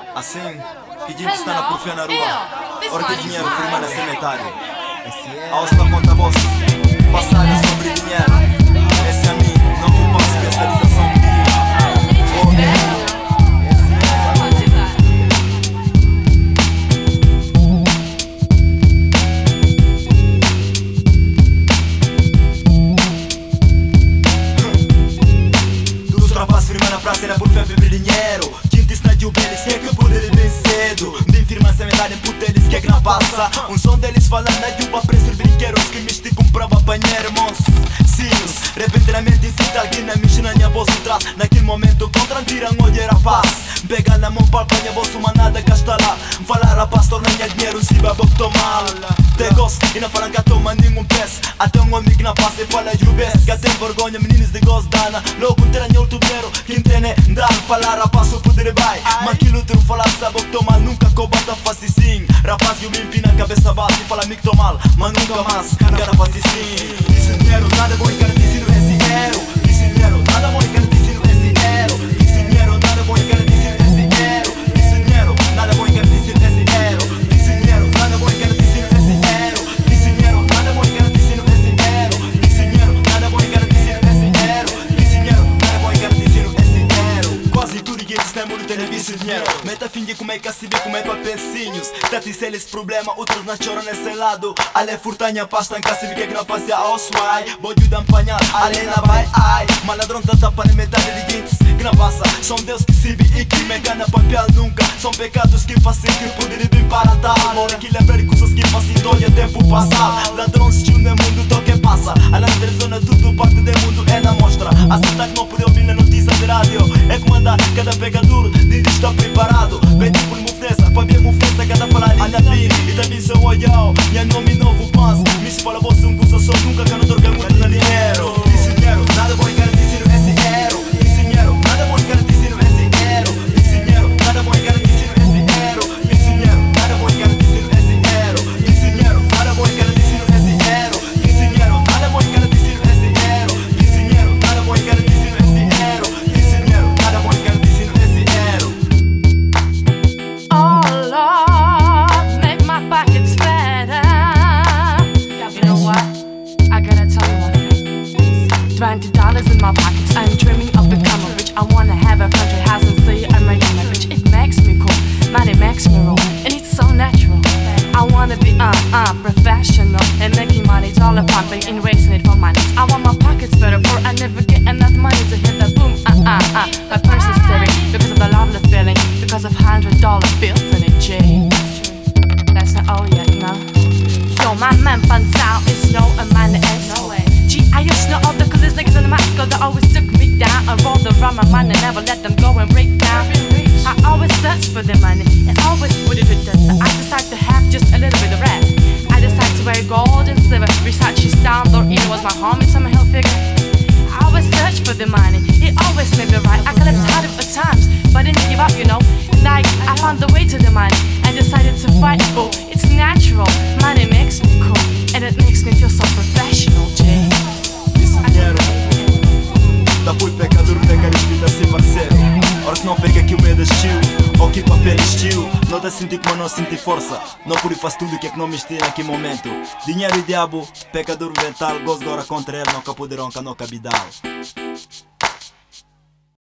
Assim, que gente está na porfia na rua. Hora que dinheiro firma nessa metade. A ossa conta a voz, passada sobre dinheiro. Esse é a mim, não vou para especialização de dos rapazes firma na praça era por fé febre dinheiro. Gente está de eles que é que poder bem cedo. De firma essa metade puta eles que é que não passa. Um som deles falando de uma preço brinqueiros que me esticam para apanhar irmãos. Sinos, repentinamente incita alguém na mexina minha voz atrás. Naquele momento contra tiram olhar a paz. Pega na mão para apanhar voz uma nada gasta lá. Falar a paz torna minha dinheiro se vai botar mal. Te gosto e não falam que toma nenhum peso. Até um amigo na passa e fala de rubes. Que tem vergonha meninos de gosto dana. Logo treina o tubeiro, quem treina dá. Falar a paz o poder vai. Mas aquilo tu falar sabe que toma nunca cobata faz sim. Rapaz eu me empina a cabeça baixa e fala amigo tô mal. Mas nunca mais, cara faz sim. Disse dinheiro, nada bom e cara disse não é dinheiro. Disse dinheiro, nada bom e cara disse não é dinheiro. Disse dinheiro, nada bom e cara disse não é dinheiro. Disse dinheiro, nada bom e cara disse não é dinheiro. Disse dinheiro, nada bom e cara disse não é dinheiro. Disse dinheiro, nada bom e cara disse não é dinheiro. Disse dinheiro, nada bom e cara disse não é dinheiro. Disse dinheiro, nada bom e cara disse não é dinheiro. Quase tudo que eles têm muito televisão dinheiro. Meta fim de como é que se vê como é papecinhos. Tati se eles problema, outros não choram nesse lado. Ale furtanha pasta em casa, que não fazia aos mai. Bode de apanhar, ale na vai ai. Maladrão tá tapa na metade de gente que não passa. São Deus que se vi e que me gana papel nunca. São pecados que fazem que poder vir para tal. Mora que lembrar coisas que fazem dói a tempo passar. Ladrão se no mundo do que passa. A na televisão é tudo parte do mundo é na mostra. Aceitar que não pode ouvir na notícia de rádio. É comandar cada pecador, de está preparado. Pedi por mufnesa, para ver mufnesa cada falar de Anabim. E também seu olhão, minha nome novo panço. Me se fala você um coisa só, nunca que não troca muito na dinheiro. Disse dinheiro, nada bom e cara disse não é dinheiro. Disse dinheiro, nada bom e cara disse não é dinheiro. Disse dinheiro, nada bom e cara disse não é dinheiro. Disse dinheiro, nada bom e cara disse não é dinheiro. Disse dinheiro, nada bom e cara disse não é dinheiro. Disse dinheiro, nada bom e cara disse não é dinheiro. Disse dinheiro, nada bom e cara disse não é dinheiro. Disse dinheiro, nada bom e cara disse não é dinheiro. Oh Lord, make my pockets fatter. You know what? I gotta tell you one thing. $20 in my pockets. I'm dreaming of becoming rich. I wanna have a country house and say I'm a young bitch. It makes me cool, money makes me roll, and it's so natural. I wanna be professional and making money dollar pumping and raising it for money. I want my pockets better, for I never get enough money to hit the boom. My purse is staring because of the loveless feeling, because of $100 bills in it, G. That's not all yet, no. Yo, my man buns out, it's no amount of S. No way. G, I used to know all the coolest niggas in the Mexico that always took me down. I rolled around my money, never let them go and break down. I always search for the money and always put it to test. I decide to have just a little bit of rest. I decide to wear gold and silver. Versace's down, Lord Eno was my homie, some hill figure. I always search for the money, it always made me right. I collect hard at times, but didn't give up, you know. Like, I found the way to the money and decided to fight for. It's natural, money makes me cool, and it makes me feel so professional, Jay. Disse dinheiro, da pui pecador pega a vida sem parceiro. Ora que não pega que o medo estilo, ou que papel estilo. Não te senti como não senti força. Não por faz tudo que é que não me estira naquele momento. Dinheiro e diabo, pecador mental. Gosto agora contra ele, nunca poderão, nunca cabidal.